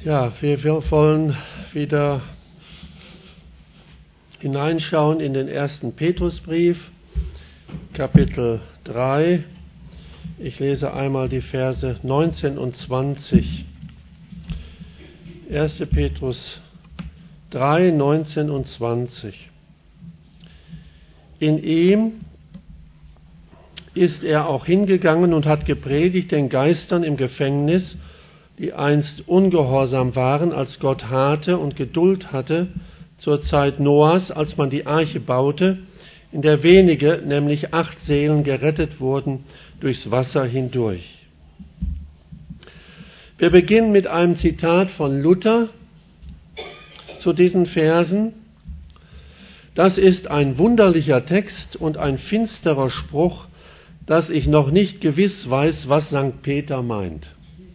Ja, wir wollen wieder hineinschauen in den 1. Petrusbrief, Kapitel 3. Ich lese einmal die Verse 19 und 20. 1. Petrus 3, 19 und 20. In ihm ist er auch hingegangen und hat gepredigt den Geistern im Gefängnis, die einst ungehorsam waren, als Gott harte und Geduld hatte, zur Zeit Noahs, als man die Arche baute, in der wenige, nämlich 8 Seelen, gerettet wurden durchs Wasser hindurch. Wir beginnen mit einem Zitat von Luther zu diesen Versen. Das ist ein wunderlicher Text und ein finsterer Spruch, dass ich noch nicht gewiss weiß, was St. Peter meint.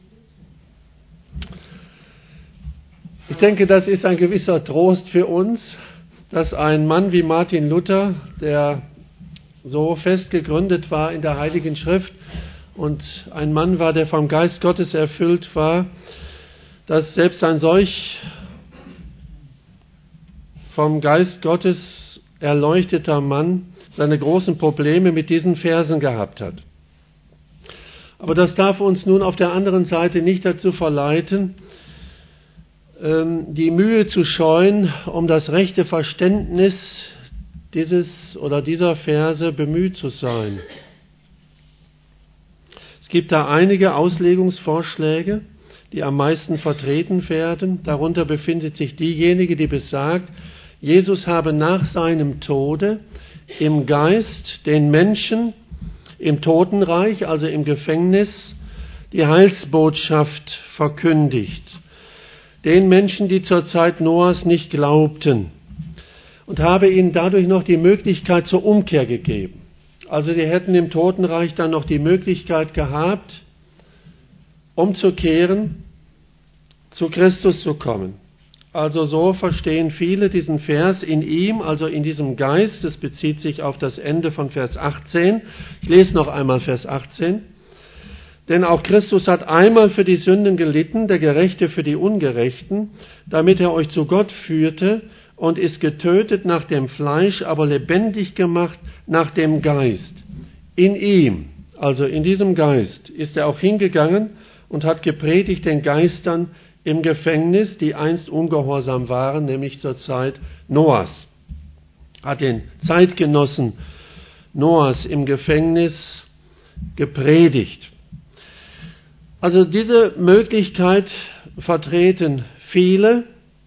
Ich denke, das ist ein gewisser Trost für uns, dass ein Mann wie Martin Luther, der so fest gegründet war in der Heiligen Schrift und ein Mann war, der vom Geist Gottes erfüllt war, dass selbst ein solch vom Geist Gottes erleuchteter Mann seine großen Probleme mit diesen Versen gehabt hat. Aber das darf uns nun auf der anderen Seite nicht dazu verleiten, die Mühe zu scheuen, um das rechte Verständnis dieser Verse bemüht zu sein. Es gibt da einige Auslegungsvorschläge, die am meisten vertreten werden. Darunter befindet sich diejenige, die besagt, Jesus habe nach seinem Tode im Geist den Menschen im Totenreich, also im Gefängnis, die Heilsbotschaft verkündigt. Den Menschen, die zur Zeit Noahs nicht glaubten, und habe ihnen dadurch noch die Möglichkeit zur Umkehr gegeben. Also sie hätten im Totenreich dann noch die Möglichkeit gehabt, umzukehren, zu Christus zu kommen. Also so verstehen viele diesen Vers in ihm, also in diesem Geist. Das bezieht sich auf das Ende von Vers 18. Ich lese noch einmal Vers 18. Denn auch Christus hat einmal für die Sünden gelitten, der Gerechte für die Ungerechten, damit er euch zu Gott führte, und ist getötet nach dem Fleisch, aber lebendig gemacht nach dem Geist. In ihm, also in diesem Geist, ist er auch hingegangen und hat gepredigt den Geistern im Gefängnis, die einst ungehorsam waren, nämlich zur Zeit Noahs. Hat den Zeitgenossen Noahs im Gefängnis gepredigt. Also diese Möglichkeit vertreten viele.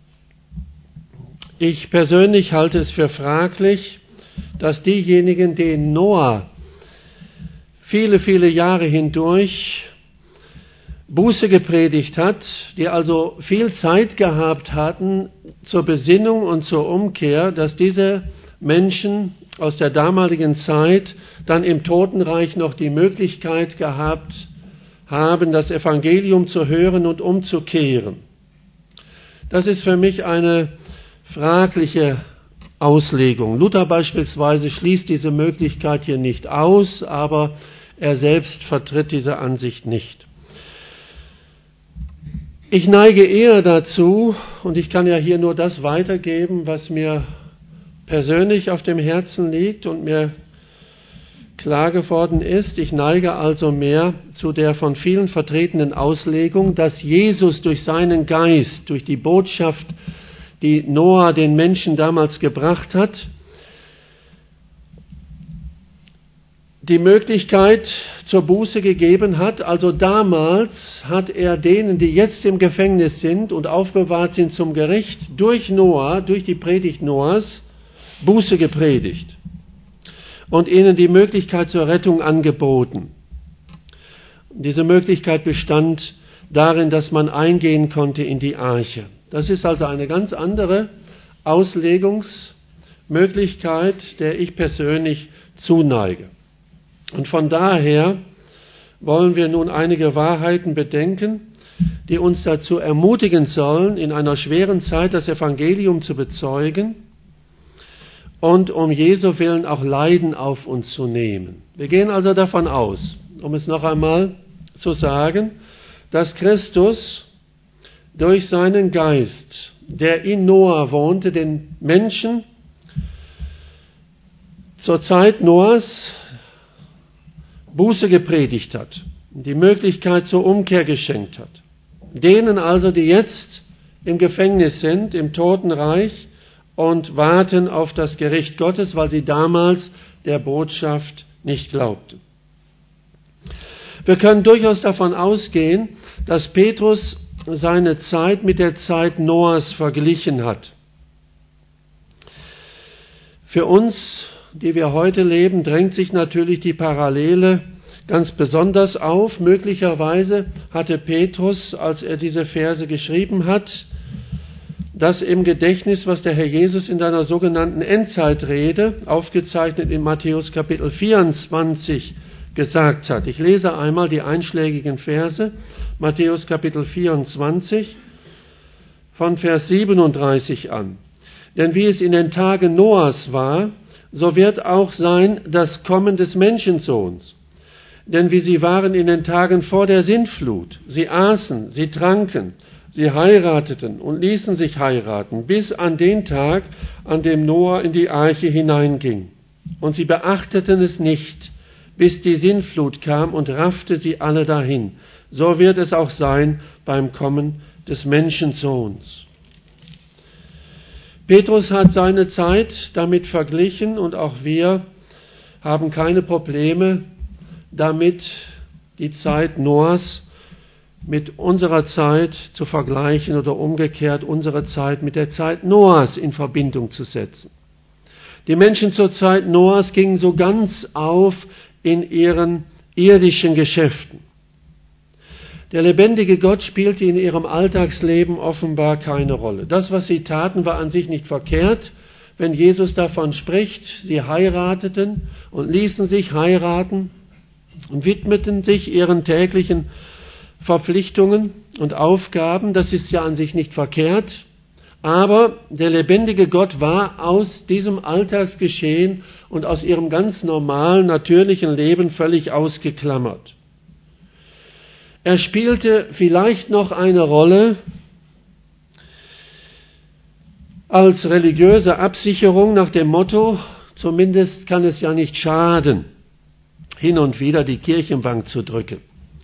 Ich persönlich halte es für fraglich, dass diejenigen, denen Noah viele, viele Jahre hindurch Buße gepredigt hat, die also viel Zeit gehabt hatten zur Besinnung und zur Umkehr, dass diese Menschen aus der damaligen Zeit dann im Totenreich noch die Möglichkeit gehabt haben, das Evangelium zu hören und umzukehren. Das ist für mich eine fragliche Auslegung. Luther beispielsweise schließt diese Möglichkeit hier nicht aus, aber er selbst vertritt diese Ansicht nicht. Ich neige eher dazu, und ich kann ja hier nur das weitergeben, was mir persönlich auf dem Herzen liegt und mir klar geworden ist. Ich neige also mehr zu der von vielen vertretenen Auslegung, dass Jesus durch seinen Geist, durch die Botschaft, die Noah den Menschen damals gebracht hat, die Möglichkeit zur Buße gegeben hat. Also damals hat er denen, die jetzt im Gefängnis sind und aufbewahrt sind zum Gericht, durch Noah, durch die Predigt Noahs, Buße gepredigt und ihnen die Möglichkeit zur Rettung angeboten. Diese Möglichkeit bestand darin, dass man eingehen konnte in die Arche. Das ist also eine ganz andere Auslegungsmöglichkeit, der ich persönlich zuneige. Und von daher wollen wir nun einige Wahrheiten bedenken, die uns dazu ermutigen sollen, in einer schweren Zeit das Evangelium zu bezeugen und um Jesu Willen auch Leiden auf uns zu nehmen. Wir gehen also davon aus, um es noch einmal zu sagen, dass Christus durch seinen Geist, der in Noah wohnte, den Menschen zur Zeit Noahs Buße gepredigt hat, die Möglichkeit zur Umkehr geschenkt hat. Denen also, die jetzt im Gefängnis sind, im Totenreich und warten auf das Gericht Gottes, weil sie damals der Botschaft nicht glaubten. Wir können durchaus davon ausgehen, dass Petrus seine Zeit mit der Zeit Noahs verglichen hat. Für uns, die wir heute leben, drängt sich natürlich die Parallele ganz besonders auf. Möglicherweise hatte Petrus, als er diese Verse geschrieben hat, das im Gedächtnis, was der Herr Jesus in seiner sogenannten Endzeitrede, aufgezeichnet in Matthäus Kapitel 24, gesagt hat. Ich lese einmal die einschlägigen Verse, Matthäus Kapitel 24, von Vers 37 an. Denn wie es in den Tagen Noahs war, so wird auch sein das Kommen des Menschensohns. Denn wie sie waren in den Tagen vor der Sintflut, sie aßen, sie tranken, sie heirateten und ließen sich heiraten, bis an den Tag, an dem Noah in die Arche hineinging. Und sie beachteten es nicht, bis die Sintflut kam und raffte sie alle dahin. So wird es auch sein beim Kommen des Menschensohns. Petrus hat seine Zeit damit verglichen und auch wir haben keine Probleme damit, die Zeit Noahs mit unserer Zeit zu vergleichen oder umgekehrt unsere Zeit mit der Zeit Noahs in Verbindung zu setzen. Die Menschen zur Zeit Noahs gingen so ganz auf in ihren irdischen Geschäften. Der lebendige Gott spielte in ihrem Alltagsleben offenbar keine Rolle. Das, was sie taten, war an sich nicht verkehrt. Wenn Jesus davon spricht, sie heirateten und ließen sich heiraten und widmeten sich ihren täglichen Verpflichtungen und Aufgaben, das ist ja an sich nicht verkehrt. Aber der lebendige Gott war aus diesem Alltagsgeschehen und aus ihrem ganz normalen, natürlichen Leben völlig ausgeklammert. Er spielte vielleicht noch eine Rolle als religiöse Absicherung nach dem Motto, zumindest kann es ja nicht schaden, hin und wieder die Kirchenbank zu drücken.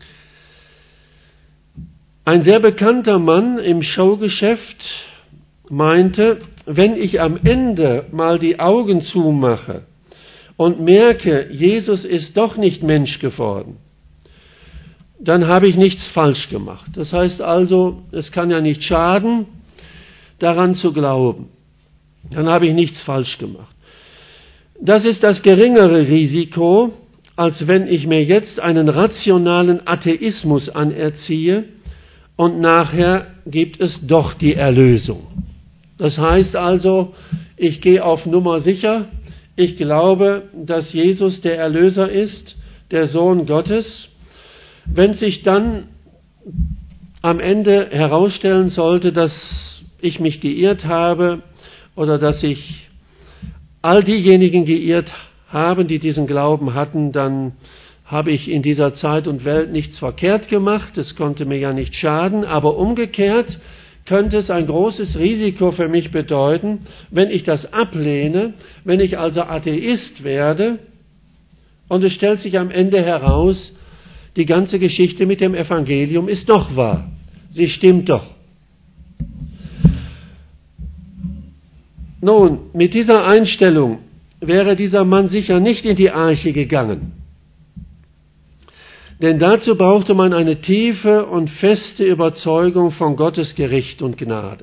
Ein sehr bekannter Mann im Showgeschäft meinte, wenn ich am Ende mal die Augen zumache und merke, Jesus ist doch nicht Mensch geworden, dann habe ich nichts falsch gemacht. Das heißt also, es kann ja nicht schaden, daran zu glauben. Dann habe ich nichts falsch gemacht. Das ist das geringere Risiko, als wenn ich mir jetzt einen rationalen Atheismus anerziehe und nachher gibt es doch die Erlösung. Das heißt also, ich gehe auf Nummer sicher, ich glaube, dass Jesus der Erlöser ist, der Sohn Gottes. Wenn sich dann am Ende herausstellen sollte, dass ich mich geirrt habe oder dass sich all diejenigen geirrt haben, die diesen Glauben hatten, dann habe ich in dieser Zeit und Welt nichts verkehrt gemacht, es konnte mir ja nicht schaden, aber umgekehrt könnte es ein großes Risiko für mich bedeuten, wenn ich das ablehne, wenn ich also Atheist werde und es stellt sich am Ende heraus, die ganze Geschichte mit dem Evangelium ist doch wahr. Sie stimmt doch. Nun, mit dieser Einstellung wäre dieser Mann sicher nicht in die Arche gegangen. Denn dazu brauchte man eine tiefe und feste Überzeugung von Gottes Gericht und Gnade.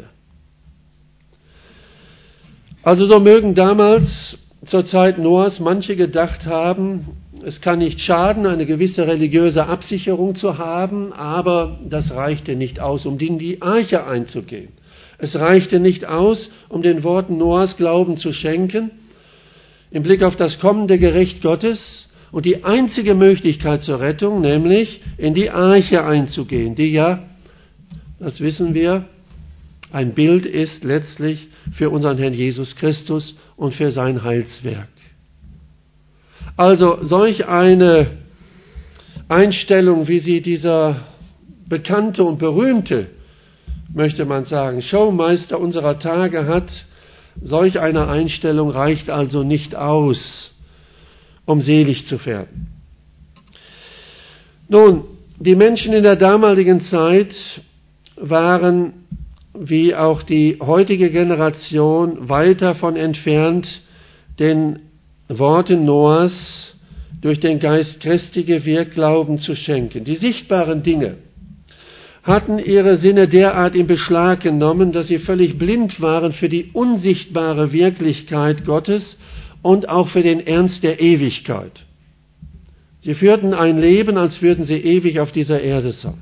Also so mögen damals zur Zeit Noahs manche gedacht haben, es kann nicht schaden, eine gewisse religiöse Absicherung zu haben, aber das reichte nicht aus, um in die Arche einzugehen. Es reichte nicht aus, um den Worten Noahs Glauben zu schenken, im Blick auf das kommende Gericht Gottes und die einzige Möglichkeit zur Rettung, nämlich in die Arche einzugehen, die ja, das wissen wir, ein Bild ist letztlich für unseren Herrn Jesus Christus und für sein Heilswerk. Also solch eine Einstellung, wie sie dieser bekannte und berühmte möchte man sagen. Showmeister unserer Tage hat, solch eine Einstellung reicht also nicht aus, um selig zu werden. Nun, die Menschen in der damaligen Zeit waren, wie auch die heutige Generation, weit davon entfernt, den Worten Noahs durch den Geist Christi gewirkt Glauben zu schenken. Die sichtbaren Dinge hatten ihre Sinne derart in Beschlag genommen, dass sie völlig blind waren für die unsichtbare Wirklichkeit Gottes und auch für den Ernst der Ewigkeit. Sie führten ein Leben, als würden sie ewig auf dieser Erde sein.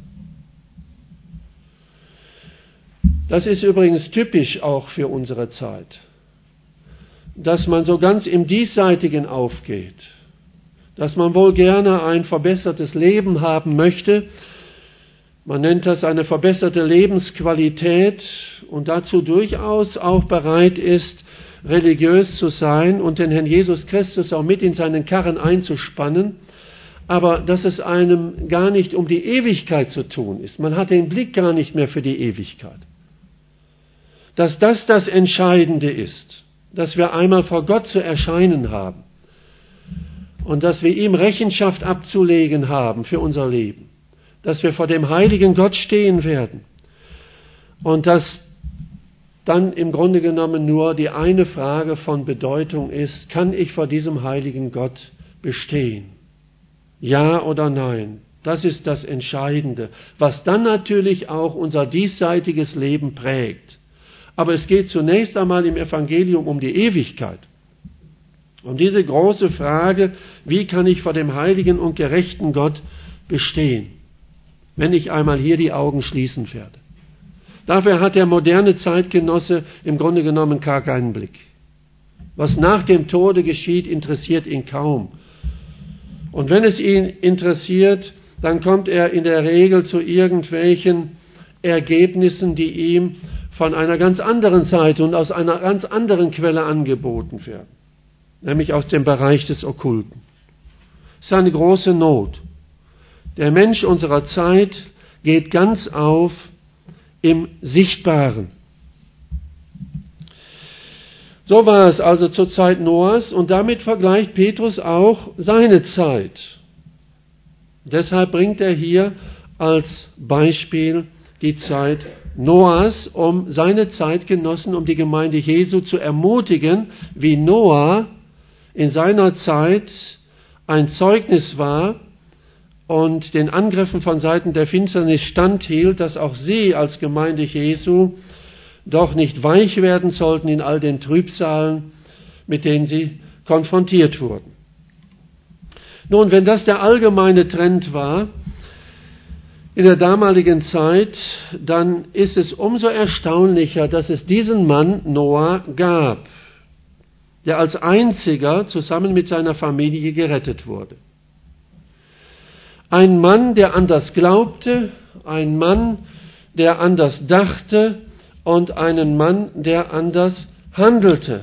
Das ist übrigens typisch auch für unsere Zeit, dass man so ganz im Diesseitigen aufgeht, dass man wohl gerne ein verbessertes Leben haben möchte. Man nennt das eine verbesserte Lebensqualität und dazu durchaus auch bereit ist, religiös zu sein und den Herrn Jesus Christus auch mit in seinen Karren einzuspannen, aber dass es einem gar nicht um die Ewigkeit zu tun ist. Man hat den Blick gar nicht mehr für die Ewigkeit. Dass das Entscheidende ist, dass wir einmal vor Gott zu erscheinen haben und dass wir ihm Rechenschaft abzulegen haben für unser Leben, dass wir vor dem heiligen Gott stehen werden und dass dann im Grunde genommen nur die eine Frage von Bedeutung ist: Kann ich vor diesem heiligen Gott bestehen? Ja oder nein? Das ist das Entscheidende, was dann natürlich auch unser diesseitiges Leben prägt. Aber es geht zunächst einmal im Evangelium um die Ewigkeit. Um diese große Frage, wie kann ich vor dem heiligen und gerechten Gott bestehen, wenn ich einmal hier die Augen schließen werde. Dafür hat der moderne Zeitgenosse im Grunde genommen gar keinen Blick. Was nach dem Tode geschieht, interessiert ihn kaum. Und wenn es ihn interessiert, dann kommt er in der Regel zu irgendwelchen Ergebnissen, die ihm von einer ganz anderen Seite und aus einer ganz anderen Quelle angeboten werden, nämlich aus dem Bereich des Okkulten. Das ist eine große Not. Der Mensch unserer Zeit geht ganz auf im Sichtbaren. So war es also zur Zeit Noahs und damit vergleicht Petrus auch seine Zeit. Deshalb bringt er hier als Beispiel die Zeit Noahs, um seine Zeitgenossen, um die Gemeinde Jesu zu ermutigen, wie Noah in seiner Zeit ein Zeugnis war und den Angriffen von Seiten der Finsternis standhielt, dass auch sie als Gemeinde Jesu doch nicht weich werden sollten in all den Trübsalen, mit denen sie konfrontiert wurden. Nun, wenn das der allgemeine Trend war in der damaligen Zeit, dann ist es umso erstaunlicher, dass es diesen Mann Noah gab, der als einziger zusammen mit seiner Familie gerettet wurde. Ein Mann, der anders glaubte, ein Mann, der anders dachte und einen Mann, der anders handelte.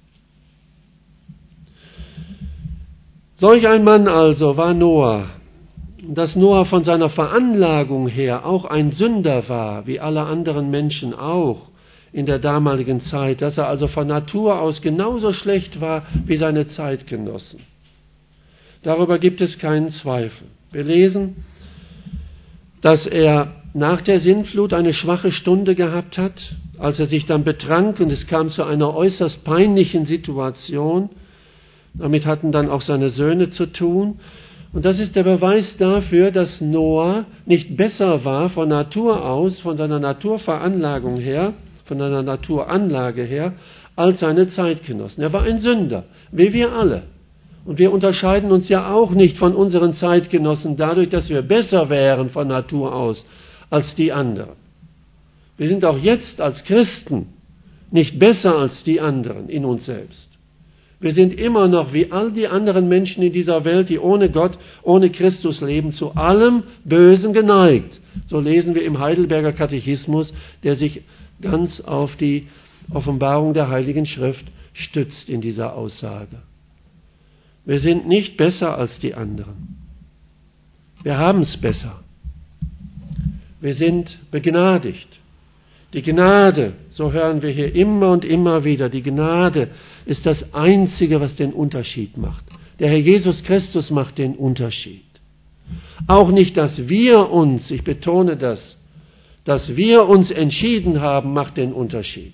Solch ein Mann also war Noah. Dass Noah von seiner Veranlagung her auch ein Sünder war, wie alle anderen Menschen auch in der damaligen Zeit, dass er also von Natur aus genauso schlecht war wie seine Zeitgenossen. Darüber gibt es keinen Zweifel. Wir lesen, dass er nach der Sintflut eine schwache Stunde gehabt hat, als er sich dann betrank und es kam zu einer äußerst peinlichen Situation. Damit hatten dann auch seine Söhne zu tun. Und das ist der Beweis dafür, dass Noah nicht besser war von Natur aus, von seiner Naturveranlagung her, von seiner Naturanlage her, als seine Zeitgenossen. Er war ein Sünder, wie wir alle. Und wir unterscheiden uns ja auch nicht von unseren Zeitgenossen dadurch, dass wir besser wären von Natur aus als die anderen. Wir sind auch jetzt als Christen nicht besser als die anderen in uns selbst. Wir sind immer noch wie all die anderen Menschen in dieser Welt, die ohne Gott, ohne Christus leben, zu allem Bösen geneigt. So lesen wir im Heidelberger Katechismus, der sich ganz auf die Offenbarung der Heiligen Schrift stützt in dieser Aussage. Wir sind nicht besser als die anderen. Wir haben es besser. Wir sind begnadigt. Die Gnade, so hören wir hier immer und immer wieder, die Gnade ist das Einzige, was den Unterschied macht. Der Herr Jesus Christus macht den Unterschied. Auch nicht, dass wir uns, ich betone das, dass wir uns entschieden haben, macht den Unterschied.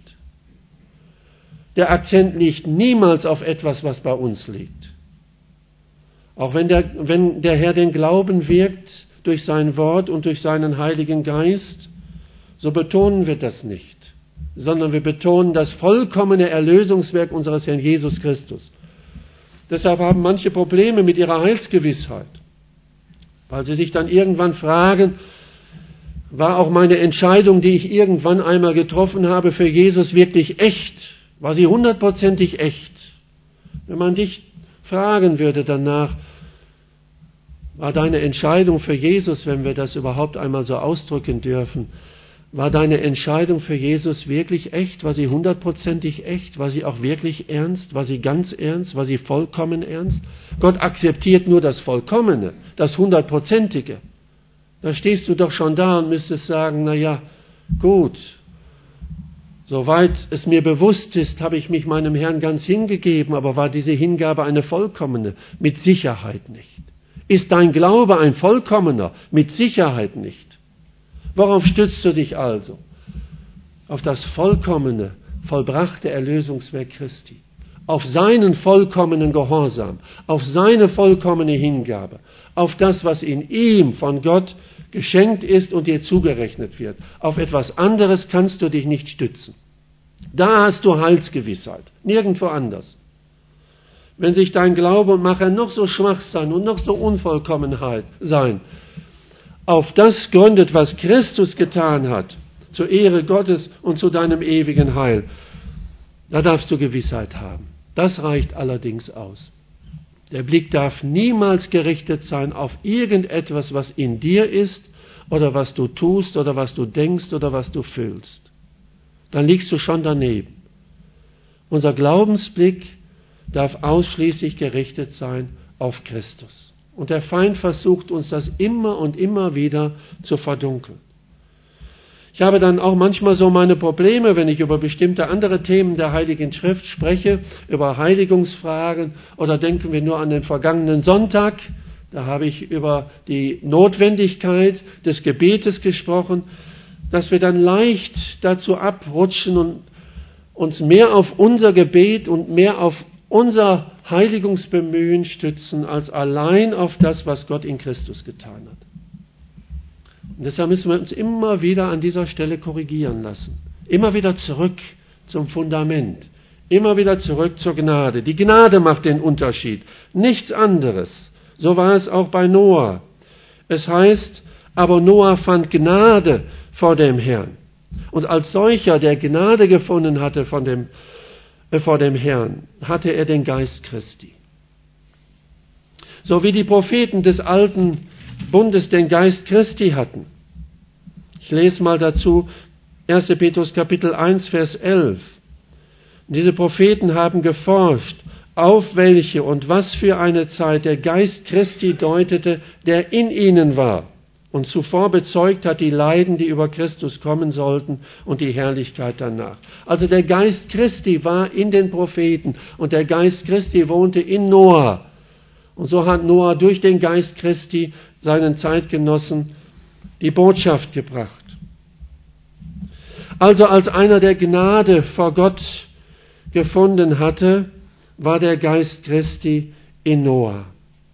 Der Akzent liegt niemals auf etwas, was bei uns liegt. Auch wenn der Herr den Glauben wirkt durch sein Wort und durch seinen Heiligen Geist, so betonen wir das nicht, sondern wir betonen das vollkommene Erlösungswerk unseres Herrn Jesus Christus. Deshalb haben manche Probleme mit ihrer Heilsgewissheit, weil sie sich dann irgendwann fragen, war auch meine Entscheidung, die ich irgendwann einmal getroffen habe, für Jesus wirklich echt? War sie 100%ig echt? Wenn man dich fragen würde danach, war deine Entscheidung für Jesus, wenn wir das überhaupt einmal so ausdrücken dürfen, war deine Entscheidung für Jesus wirklich echt? War sie 100%ig echt? War sie auch wirklich ernst? War sie ganz ernst? War sie vollkommen ernst? Gott akzeptiert nur das Vollkommene, das 100%ige. Da stehst du doch schon da und müsstest sagen, na ja, gut, soweit es mir bewusst ist, habe ich mich meinem Herrn ganz hingegeben, aber war diese Hingabe eine vollkommene? Mit Sicherheit nicht. Ist dein Glaube ein vollkommener? Mit Sicherheit nicht. Worauf stützt du dich also? Auf das vollkommene, vollbrachte Erlösungswerk Christi. Auf seinen vollkommenen Gehorsam, auf seine vollkommene Hingabe, auf das, was in ihm von Gott geschenkt ist und dir zugerechnet wird. Auf etwas anderes kannst du dich nicht stützen. Da hast du Heilsgewissheit, nirgendwo anders. Wenn sich dein Glaube und Macher noch so schwach sein und noch so unvollkommen sein, auf das gründet, was Christus getan hat, zur Ehre Gottes und zu deinem ewigen Heil, da darfst du Gewissheit haben. Das reicht allerdings aus. Der Blick darf niemals gerichtet sein auf irgendetwas, was in dir ist oder was du tust oder was du denkst oder was du fühlst. Dann liegst du schon daneben. Unser Glaubensblick darf ausschließlich gerichtet sein auf Christus. Und der Feind versucht uns das immer und immer wieder zu verdunkeln. Ich habe dann auch manchmal so meine Probleme, wenn ich über bestimmte andere Themen der Heiligen Schrift spreche, über Heiligungsfragen, oder denken wir nur an den vergangenen Sonntag, da habe ich über die Notwendigkeit des Gebetes gesprochen, dass wir dann leicht dazu abrutschen und uns mehr auf unser Gebet und mehr auf unser Heiligungsbemühen stützen, als allein auf das, was Gott in Christus getan hat. Und deshalb müssen wir uns immer wieder an dieser Stelle korrigieren lassen. Immer wieder zurück zum Fundament. Immer wieder zurück zur Gnade. Die Gnade macht den Unterschied. Nichts anderes. So war es auch bei Noah. Es heißt, aber Noah fand Gnade vor dem Herrn. Und als solcher, der Gnade gefunden hatte vor dem Herrn, hatte er den Geist Christi. So wie die Propheten des alten Bundes den Geist Christi hatten. Ich lese mal dazu 1. Petrus Kapitel 1, Vers 11. Diese Propheten haben geforscht, auf welche und was für eine Zeit der Geist Christi deutete, der in ihnen war und zuvor bezeugt hat die Leiden, die über Christus kommen sollten und die Herrlichkeit danach. Also der Geist Christi war in den Propheten und der Geist Christi wohnte in Noah. Und so hat Noah durch den Geist Christi seinen Zeitgenossen die Botschaft gebracht. Also als einer, der Gnade vor Gott gefunden hatte, war der Geist Christi in Noah.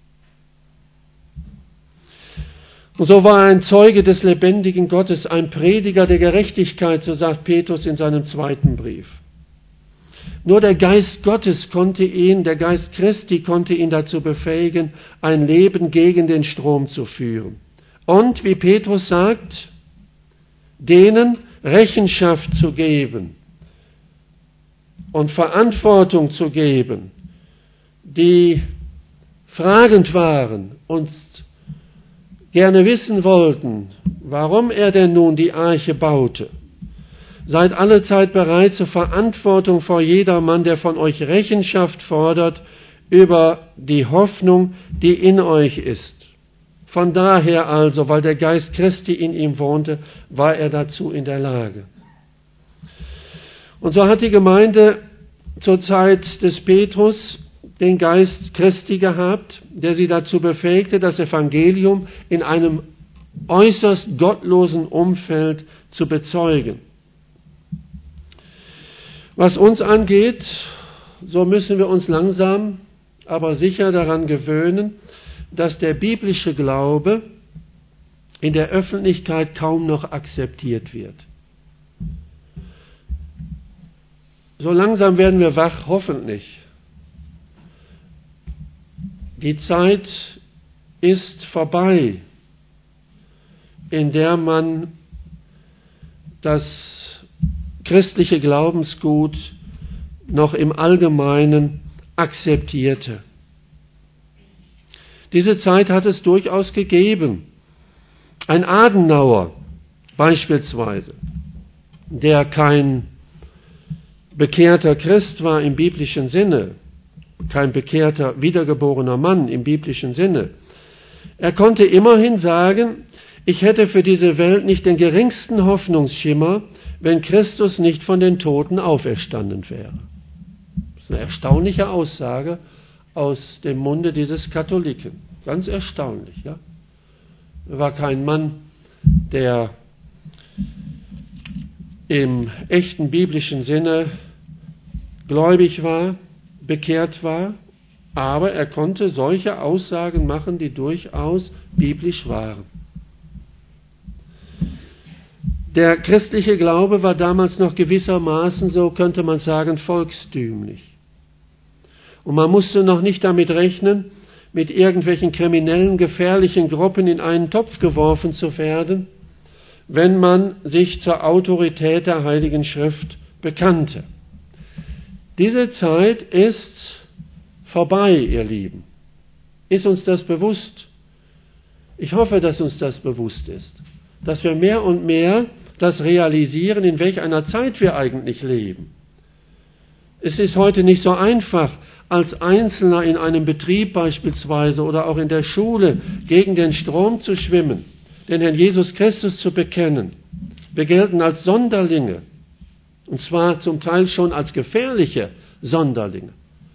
Und so war er ein Zeuge des lebendigen Gottes, ein Prediger der Gerechtigkeit, so sagt Petrus in seinem zweiten Brief. Nur der Geist Gottes der Geist Christi konnte ihn dazu befähigen, ein Leben gegen den Strom zu führen. Und, wie Petrus sagt, denen Rechenschaft zu geben und Verantwortung zu geben, die fragend waren und gerne wissen wollten, warum er denn nun die Arche baute. Seid allezeit bereit zur Verantwortung vor jedermann, der von euch Rechenschaft fordert über die Hoffnung, die in euch ist. Von daher also, weil der Geist Christi in ihm wohnte, war er dazu in der Lage. Und so hat die Gemeinde zur Zeit des Petrus den Geist Christi gehabt, der sie dazu befähigte, das Evangelium in einem äußerst gottlosen Umfeld zu bezeugen. Was uns angeht, so müssen wir uns langsam, aber sicher daran gewöhnen, dass der biblische Glaube in der Öffentlichkeit kaum noch akzeptiert wird. So langsam werden wir wach, hoffentlich. Die Zeit ist vorbei, in der man das christliche Glaubensgut noch im Allgemeinen akzeptierte. Diese Zeit hat es durchaus gegeben. Ein Adenauer beispielsweise, der kein bekehrter Christ war im biblischen Sinne, kein bekehrter, wiedergeborener Mann im biblischen Sinne, er konnte immerhin sagen, ich hätte für diese Welt nicht den geringsten Hoffnungsschimmer, wenn Christus nicht von den Toten auferstanden wäre. Das ist eine erstaunliche Aussage aus dem Munde dieses Katholiken. Ganz erstaunlich, ja. Er war kein Mann, der im echten biblischen Sinne gläubig war, bekehrt war, aber er konnte solche Aussagen machen, die durchaus biblisch waren. Der christliche Glaube war damals noch gewissermaßen, so könnte man sagen, volkstümlich. Und man musste noch nicht damit rechnen, mit irgendwelchen kriminellen, gefährlichen Gruppen in einen Topf geworfen zu werden, wenn man sich zur Autorität der Heiligen Schrift bekannte. Diese Zeit ist vorbei, ihr Lieben. Ist uns das bewusst? Ich hoffe, dass uns das bewusst ist. Dass wir mehr und mehr das realisieren, in welch einer Zeit wir eigentlich leben. Es ist heute nicht so einfach, als Einzelner in einem Betrieb beispielsweise oder auch in der Schule gegen den Strom zu schwimmen, den Herrn Jesus Christus zu bekennen. Wir gelten als Sonderlinge, und zwar zum Teil schon als gefährliche Sonderlinge.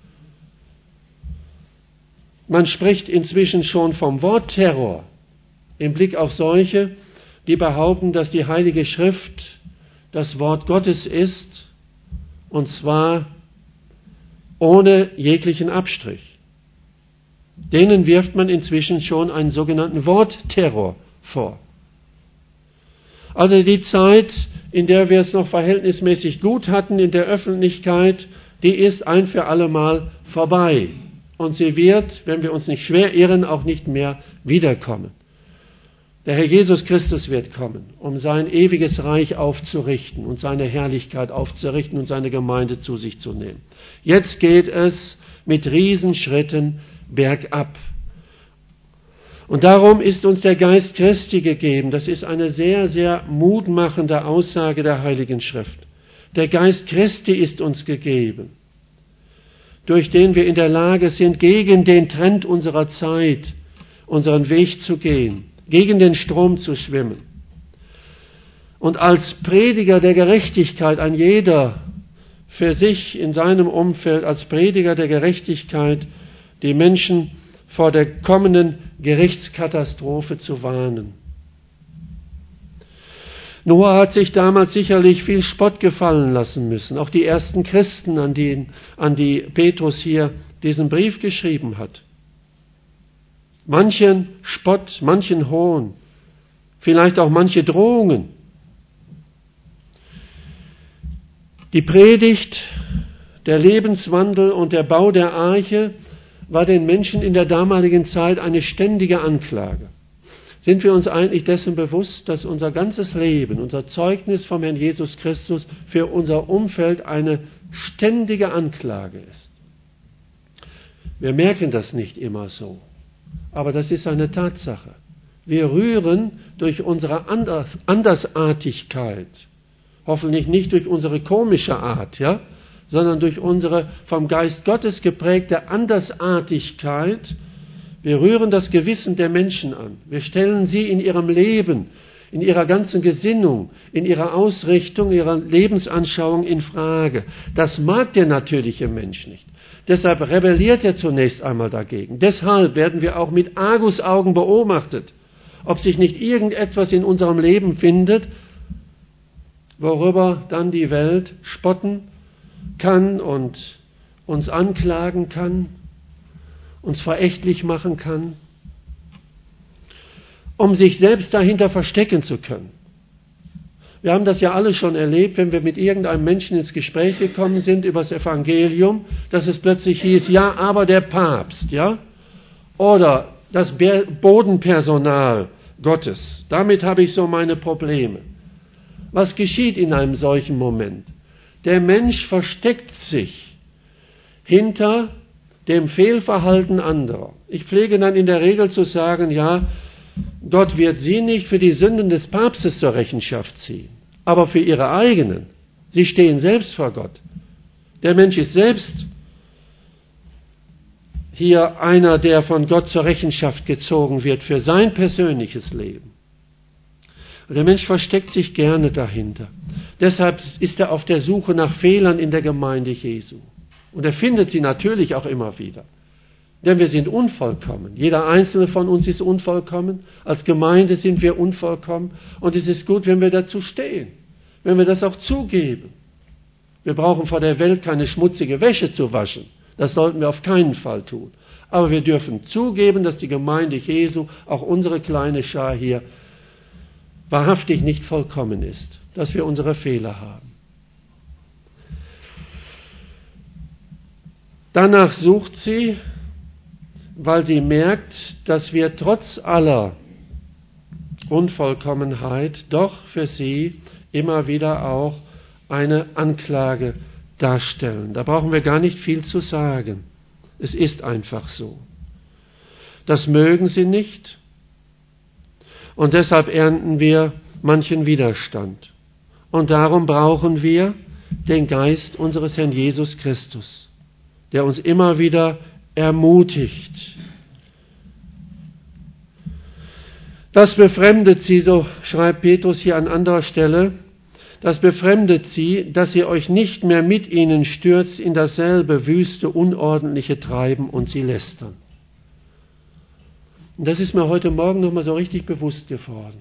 Man spricht inzwischen schon vom Wortterror im Blick auf solche, die behaupten, dass die Heilige Schrift das Wort Gottes ist, und zwar ohne jeglichen Abstrich. Denen wirft man inzwischen schon einen sogenannten Wortterror vor. Also die Zeit, in der wir es noch verhältnismäßig gut hatten in der Öffentlichkeit, die ist ein für alle Mal vorbei. Und sie wird, wenn wir uns nicht schwer irren, auch nicht mehr wiederkommen. Der Herr Jesus Christus wird kommen, um sein ewiges Reich aufzurichten und seine Herrlichkeit aufzurichten und seine Gemeinde zu sich zu nehmen. Jetzt geht es mit Riesenschritten bergab. Und darum ist uns der Geist Christi gegeben. Das ist eine sehr, sehr mutmachende Aussage der Heiligen Schrift. Der Geist Christi ist uns gegeben, durch den wir in der Lage sind, gegen den Trend unserer Zeit unseren Weg zu gehen, gegen den Strom zu schwimmen. Und als Prediger der Gerechtigkeit, ein jeder für sich in seinem Umfeld, als Prediger der Gerechtigkeit, die Menschen vor der kommenden Gerichtskatastrophe zu warnen. Noah hat sich damals sicherlich viel Spott gefallen lassen müssen, auch die ersten Christen, an die Petrus hier diesen Brief geschrieben hat. Manchen Spott, manchen Hohn, vielleicht auch manche Drohungen. Die Predigt, der Lebenswandel und der Bau der Arche war den Menschen in der damaligen Zeit eine ständige Anklage. Sind wir uns eigentlich dessen bewusst, dass unser ganzes Leben, unser Zeugnis vom Herrn Jesus Christus für unser Umfeld eine ständige Anklage ist? Wir merken das nicht immer so. Aber das ist eine Tatsache. Wir rühren durch unsere Andersartigkeit, hoffentlich nicht durch unsere komische Art, ja, sondern durch unsere vom Geist Gottes geprägte Andersartigkeit, wir rühren das Gewissen der Menschen an. Wir stellen sie in ihrem Leben, in ihrer ganzen Gesinnung, in ihrer Ausrichtung, ihrer Lebensanschauung in Frage. Das mag der natürliche Mensch nicht. Deshalb rebelliert er zunächst einmal dagegen. Deshalb werden wir auch mit Argusaugen beobachtet, ob sich nicht irgendetwas in unserem Leben findet, worüber dann die Welt spotten kann und uns anklagen kann, uns verächtlich machen kann, um sich selbst dahinter verstecken zu können. Wir haben das ja alle schon erlebt, wenn wir mit irgendeinem Menschen ins Gespräch gekommen sind über das Evangelium, dass es plötzlich hieß, ja, aber der Papst, ja, oder das Bodenpersonal Gottes, damit habe ich so meine Probleme. Was geschieht in einem solchen Moment? Der Mensch versteckt sich hinter dem Fehlverhalten anderer. Ich pflege dann in der Regel zu sagen, ja, Gott wird sie nicht für die Sünden des Papstes zur Rechenschaft ziehen, aber für ihre eigenen. Sie stehen selbst vor Gott. Der Mensch ist selbst hier einer, der von Gott zur Rechenschaft gezogen wird für sein persönliches Leben. Und der Mensch versteckt sich gerne dahinter. Deshalb ist er auf der Suche nach Fehlern in der Gemeinde Jesu. Und er findet sie natürlich auch immer wieder. Denn wir sind unvollkommen. Jeder einzelne von uns ist unvollkommen. Als Gemeinde sind wir unvollkommen. Und es ist gut, wenn wir dazu stehen. Wenn wir das auch zugeben. Wir brauchen vor der Welt keine schmutzige Wäsche zu waschen. Das sollten wir auf keinen Fall tun. Aber wir dürfen zugeben, dass die Gemeinde Jesu, auch unsere kleine Schar hier, wahrhaftig nicht vollkommen ist. Dass wir unsere Fehler haben. Danach sucht sie, weil sie merkt, dass wir trotz aller Unvollkommenheit doch für sie immer wieder auch eine Anklage darstellen. Da brauchen wir gar nicht viel zu sagen. Es ist einfach so. Das mögen sie nicht und deshalb ernten wir manchen Widerstand. Und darum brauchen wir den Geist unseres Herrn Jesus Christus, der uns immer wieder ermutigt. Das befremdet sie, so schreibt Petrus hier an anderer Stelle, das befremdet sie, dass ihr euch nicht mehr mit ihnen stürzt in dasselbe wüste, unordentliche Treiben und sie lästern. Und das ist mir heute Morgen nochmal so richtig bewusst geworden,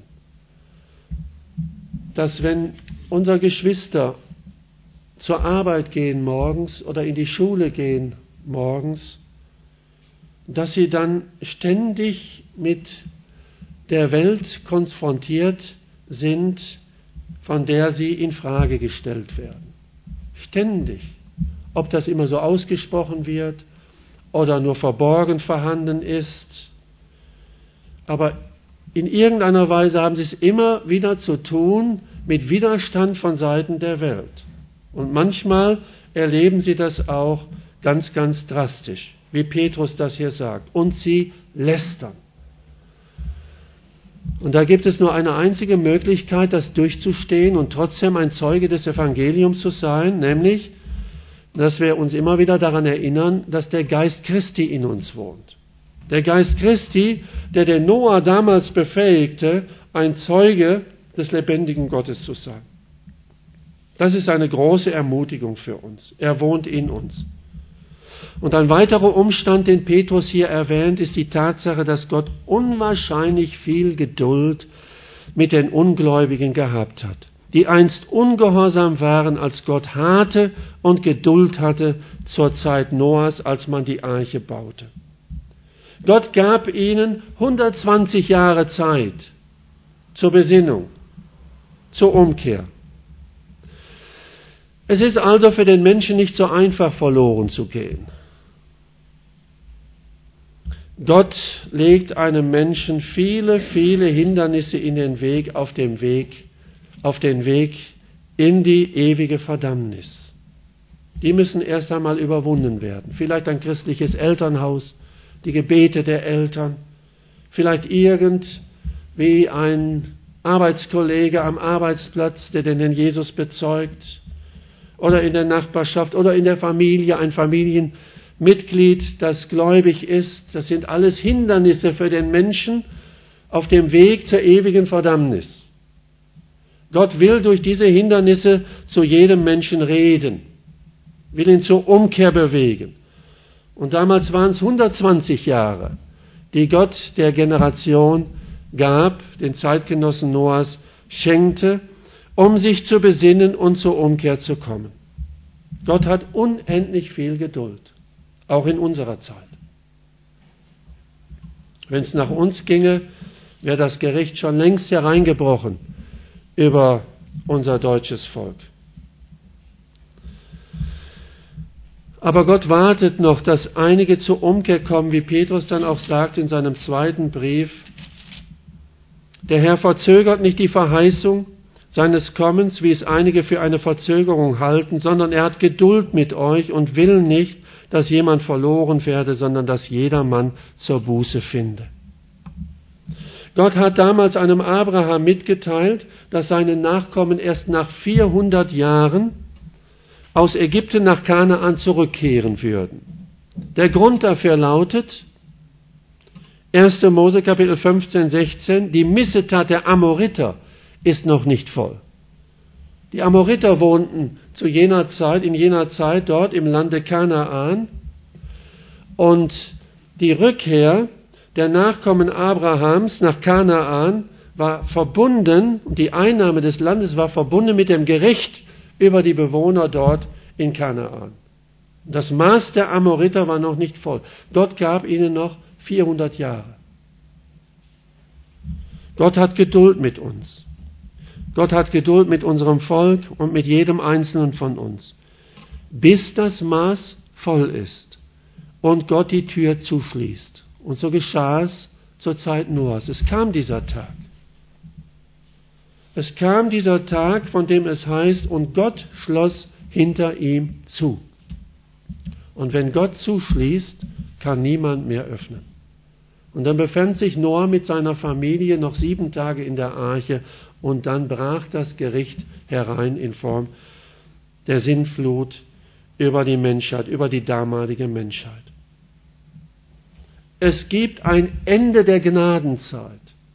dass wenn unsere Geschwister zur Arbeit gehen morgens oder in die Schule gehen morgens, dass sie dann ständig mit der Welt konfrontiert sind, von der sie in Frage gestellt werden. Ständig. Ob das immer so ausgesprochen wird oder nur verborgen vorhanden ist. Aber in irgendeiner Weise haben sie es immer wieder zu tun mit Widerstand von Seiten der Welt. Und manchmal erleben sie das auch ganz, ganz drastisch, wie Petrus das hier sagt. Und sie lästern. Und da gibt es nur eine einzige Möglichkeit, das durchzustehen und trotzdem ein Zeuge des Evangeliums zu sein, nämlich, dass wir uns immer wieder daran erinnern, dass der Geist Christi in uns wohnt. Der Geist Christi, der den Noah damals befähigte, ein Zeuge des lebendigen Gottes zu sein. Das ist eine große Ermutigung für uns. Er wohnt in uns. Und ein weiterer Umstand, den Petrus hier erwähnt, ist die Tatsache, dass Gott unwahrscheinlich viel Geduld mit den Ungläubigen gehabt hat, die einst ungehorsam waren, als Gott harte und Geduld hatte zur Zeit Noahs, als man die Arche baute. Gott gab ihnen 120 Jahre Zeit zur Besinnung, zur Umkehr. Es ist also für den Menschen nicht so einfach, verloren zu gehen. Gott legt einem Menschen viele, viele Hindernisse in den Weg, auf den Weg in die ewige Verdammnis. Die müssen erst einmal überwunden werden. Vielleicht ein christliches Elternhaus, die Gebete der Eltern, vielleicht irgendwie ein Arbeitskollege am Arbeitsplatz, der den Herrn Jesus bezeugt, oder in der Nachbarschaft oder in der Familie, ein Familienmitglied, das gläubig ist. Das sind alles Hindernisse für den Menschen auf dem Weg zur ewigen Verdammnis. Gott will durch diese Hindernisse zu jedem Menschen reden, will ihn zur Umkehr bewegen. Und damals waren es 120 Jahre, die Gott der Generation gab, den Zeitgenossen Noahs schenkte, um sich zu besinnen und zur Umkehr zu kommen. Gott hat unendlich viel Geduld, auch in unserer Zeit. Wenn es nach uns ginge, wäre das Gericht schon längst hereingebrochen über unser deutsches Volk. Aber Gott wartet noch, dass einige zur Umkehr kommen, wie Petrus dann auch sagt in seinem zweiten Brief. Der Herr verzögert nicht die Verheißung seines Kommens, wie es einige für eine Verzögerung halten, sondern er hat Geduld mit euch und will nicht, dass jemand verloren werde, sondern dass jedermann zur Buße finde. Gott hat damals einem Abraham mitgeteilt, dass seine Nachkommen erst nach 400 Jahren aus Ägypten nach Kanaan zurückkehren würden. Der Grund dafür lautet, 1. Mose Kapitel 15, 16, die Missetat der Amoriter ist noch nicht voll. Die Amoriter wohnten in jener Zeit dort im Lande Kanaan, und die Rückkehr der Nachkommen Abrahams nach Kanaan war verbunden, die Einnahme des Landes war verbunden mit dem Gericht über die Bewohner dort in Kanaan. Das Maß der Amoriter war noch nicht voll. Gott gab ihnen noch 400 Jahre. Gott hat Geduld mit uns. Gott hat Geduld mit unserem Volk und mit jedem Einzelnen von uns, bis das Maß voll ist und Gott die Tür zuschließt. Und so geschah es zur Zeit Noahs. Es kam dieser Tag. Es kam dieser Tag, von dem es heißt, und Gott schloss hinter ihm zu. Und wenn Gott zuschließt, kann niemand mehr öffnen. Und dann befand sich Noah mit seiner Familie noch 7 Tage in der Arche, und dann brach das Gericht herein in Form der Sintflut über die Menschheit, über die damalige Menschheit. Es gibt ein Ende der Gnadenzeit.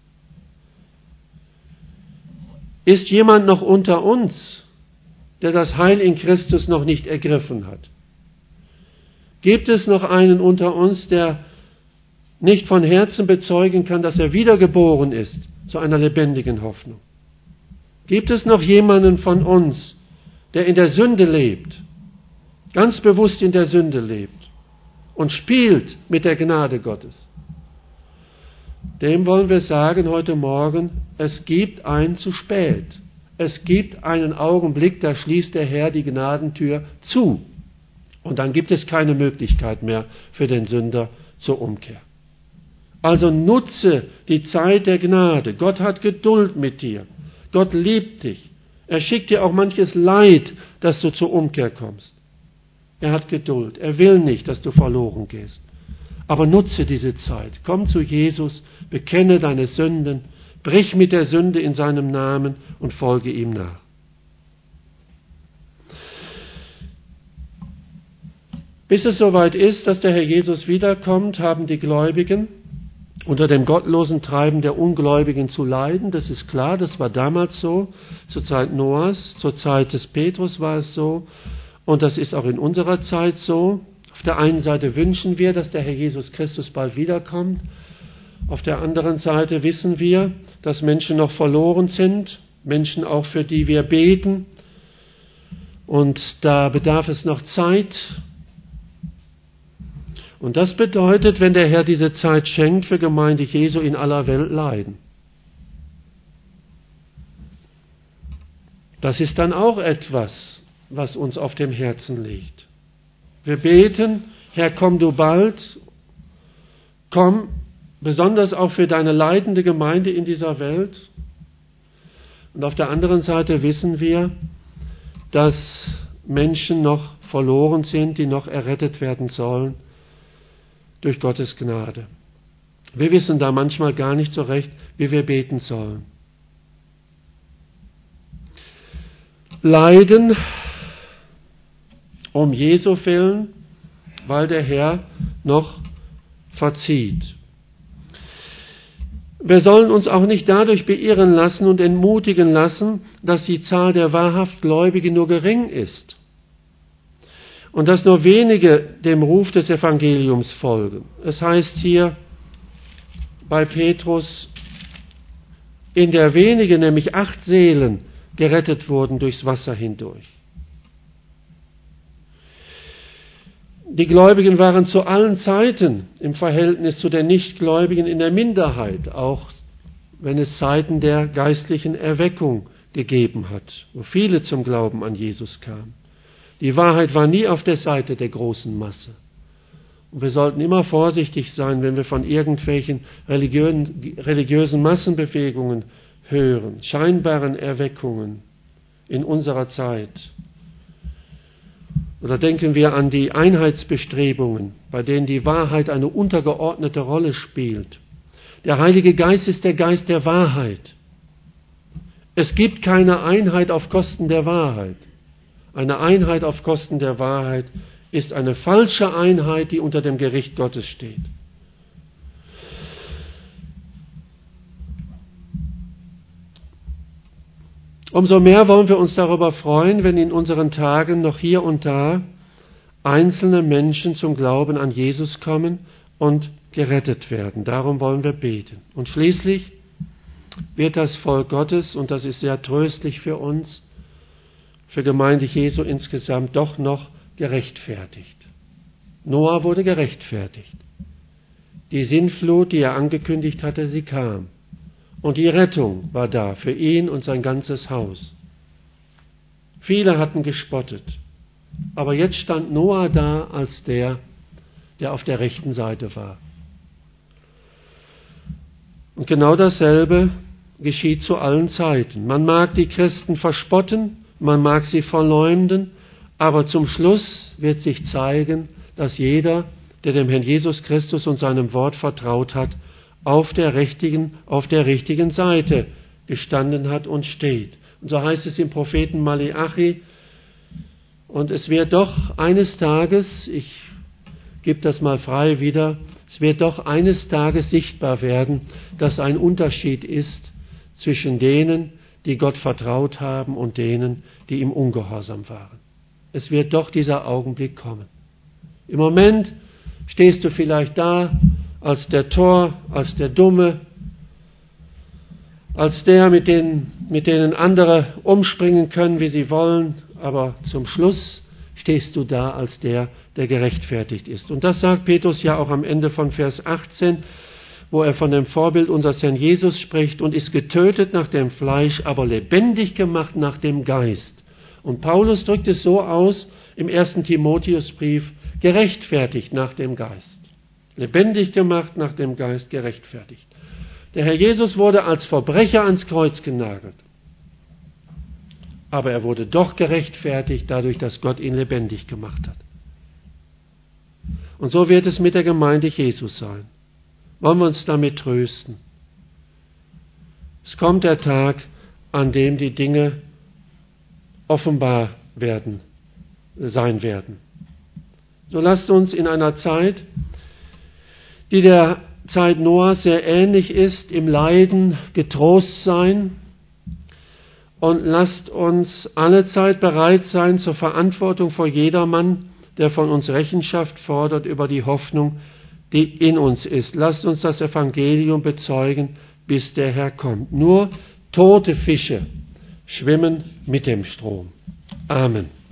Ist jemand noch unter uns, der das Heil in Christus noch nicht ergriffen hat? Gibt es noch einen unter uns, der nicht von Herzen bezeugen kann, dass er wiedergeboren ist zu einer lebendigen Hoffnung? Gibt es noch jemanden von uns, der in der Sünde lebt, ganz bewusst in der Sünde lebt und spielt mit der Gnade Gottes? Dem wollen wir sagen heute Morgen, es gibt ein zu spät. Es gibt einen Augenblick, da schließt der Herr die Gnadentür zu. Und dann gibt es keine Möglichkeit mehr für den Sünder zur Umkehr. Also nutze die Zeit der Gnade. Gott hat Geduld mit dir. Gott liebt dich. Er schickt dir auch manches Leid, dass du zur Umkehr kommst. Er hat Geduld. Er will nicht, dass du verloren gehst. Aber nutze diese Zeit. Komm zu Jesus, bekenne deine Sünden, brich mit der Sünde in seinem Namen und folge ihm nach. Bis es soweit ist, dass der Herr Jesus wiederkommt, haben die Gläubigen unter dem gottlosen Treiben der Ungläubigen zu leiden. Das ist klar, das war damals so, zur Zeit Noahs, zur Zeit des Petrus war es so, und das ist auch in unserer Zeit so. Auf der einen Seite wünschen wir, dass der Herr Jesus Christus bald wiederkommt. Auf der anderen Seite wissen wir, dass Menschen noch verloren sind, Menschen auch, für die wir beten. Und da bedarf es noch Zeit. Und das bedeutet, wenn der Herr diese Zeit schenkt, für Gemeinde Jesu in aller Welt leiden. Das ist dann auch etwas, was uns auf dem Herzen liegt. Wir beten, Herr, komm du bald, komm besonders auch für deine leidende Gemeinde in dieser Welt. Und auf der anderen Seite wissen wir, dass Menschen noch verloren sind, die noch errettet werden sollen durch Gottes Gnade. Wir wissen da manchmal gar nicht so recht, wie wir beten sollen. Leiden um Jesu willen, weil der Herr noch verzieht. Wir sollen uns auch nicht dadurch beirren lassen und entmutigen lassen, dass die Zahl der wahrhaft Gläubigen nur gering ist und dass nur wenige dem Ruf des Evangeliums folgen. Es heißt hier bei Petrus, in der wenige, nämlich 8 Seelen, gerettet wurden durchs Wasser hindurch. Die Gläubigen waren zu allen Zeiten im Verhältnis zu den Nichtgläubigen in der Minderheit, auch wenn es Zeiten der geistlichen Erweckung gegeben hat, wo viele zum Glauben an Jesus kamen. Die Wahrheit war nie auf der Seite der großen Masse. Und wir sollten immer vorsichtig sein, wenn wir von irgendwelchen religiösen Massenbewegungen hören, scheinbaren Erweckungen in unserer Zeit. Oder denken wir an die Einheitsbestrebungen, bei denen die Wahrheit eine untergeordnete Rolle spielt. Der Heilige Geist ist der Geist der Wahrheit. Es gibt keine Einheit auf Kosten der Wahrheit. Eine Einheit auf Kosten der Wahrheit ist eine falsche Einheit, die unter dem Gericht Gottes steht. Umso mehr wollen wir uns darüber freuen, wenn in unseren Tagen noch hier und da einzelne Menschen zum Glauben an Jesus kommen und gerettet werden. Darum wollen wir beten. Und schließlich wird das Volk Gottes, und das ist sehr tröstlich für uns, für Gemeinde Jesu insgesamt, doch noch gerechtfertigt. Noah wurde gerechtfertigt. Die Sintflut, die er angekündigt hatte, sie kam. Und die Rettung war da für ihn und sein ganzes Haus. Viele hatten gespottet. Aber jetzt stand Noah da als der auf der rechten Seite war. Und genau dasselbe geschieht zu allen Zeiten. Man mag die Christen verspotten, man mag sie verleumden, aber zum Schluss wird sich zeigen, dass jeder, der dem Herrn Jesus Christus und seinem Wort vertraut hat, auf der richtigen Seite gestanden hat und steht. Und so heißt es im Propheten Maleachi, und es wird doch eines Tages, ich gebe das mal frei wieder, es wird doch eines Tages sichtbar werden, dass ein Unterschied ist zwischen denen, die Gott vertraut haben und denen, die ihm ungehorsam waren. Es wird doch dieser Augenblick kommen. Im Moment stehst du vielleicht da als der Tor, als der Dumme, als der, mit denen andere umspringen können, wie sie wollen, aber zum Schluss stehst du da als der gerechtfertigt ist. Und das sagt Petrus ja auch am Ende von Vers 18, wo er von dem Vorbild unseres Herrn Jesus spricht, und ist getötet nach dem Fleisch, aber lebendig gemacht nach dem Geist. Und Paulus drückt es so aus im 1. Timotheusbrief, gerechtfertigt nach dem Geist. Lebendig gemacht nach dem Geist, gerechtfertigt. Der Herr Jesus wurde als Verbrecher ans Kreuz genagelt. Aber er wurde doch gerechtfertigt dadurch, dass Gott ihn lebendig gemacht hat. Und so wird es mit der Gemeinde Jesus sein. Wollen wir uns damit trösten? Es kommt der Tag, an dem die Dinge offenbar sein werden. So lasst uns in einer Zeit, die der Zeit Noahs sehr ähnlich ist, im Leiden getrost sein, und lasst uns allezeit bereit sein zur Verantwortung vor jedermann, der von uns Rechenschaft fordert über die Hoffnung, die in uns ist. Lasst uns das Evangelium bezeugen, bis der Herr kommt. Nur tote Fische schwimmen mit dem Strom. Amen.